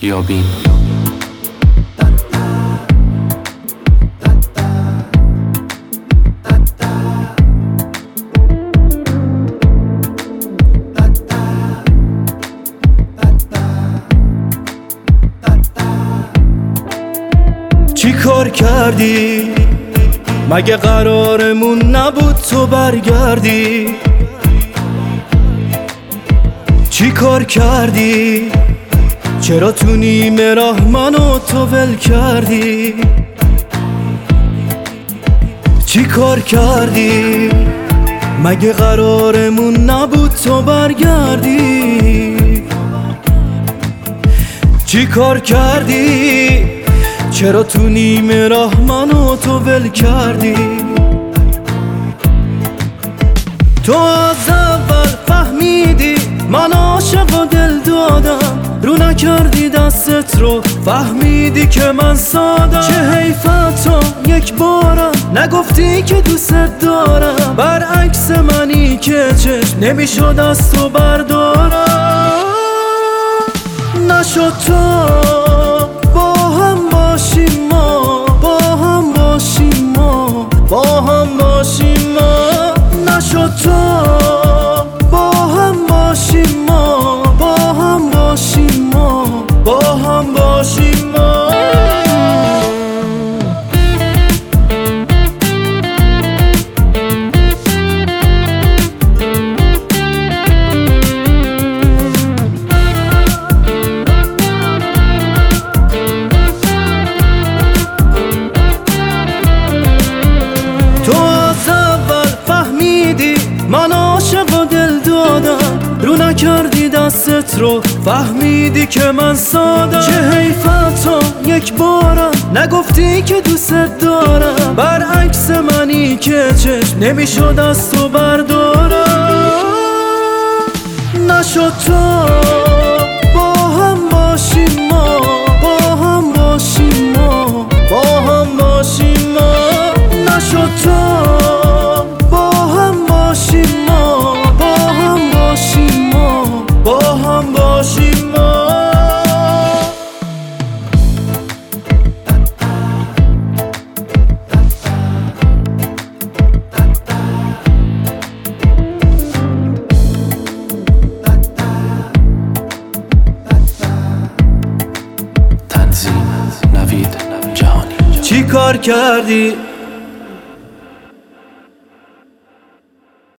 یابین. چی کار کردی؟ مگه قرارمون نبود تو برگردی؟ چی کار کردی؟ چرا تو نیمه راه منو تو ول کردی؟ چی کار کردی؟ مگه قرارمون نبود تو برگردی؟ چی کار کردی؟ چرا تو نیمه راه منو تو ول کردی؟ تو از اول فهمیدی من عاشق و دل دادم، رو نکردی دستت رو، فهمیدی که من سادم. چه حیفت تو یک بارم نگفتی که دوست دارم، برعکس منی که چشم نمیشد از تو بردارم. نشد تو با هم باشیم، ما با هم باشیم، ما با هم باشیم، ما نشد تو با هم باشیم، ما با هم باشیم، ما با هم باشیم، ما من عاشق و دل دادم، رو نکردی دستت رو، فهمیدی که من سادم. چه حیفت تو یک بارم نگفتی که دوست دارم، برعکس منی که چشم نمیشد از تو بردارم. نشد تو با هم باشیم، ما با هم باشیم، ما با هم باشیم، ما نشد تو با هم باشیم، ما با هم باشیم، ما با هم باشیم، ما تنظیم نوید جهانی. چی کار کردی؟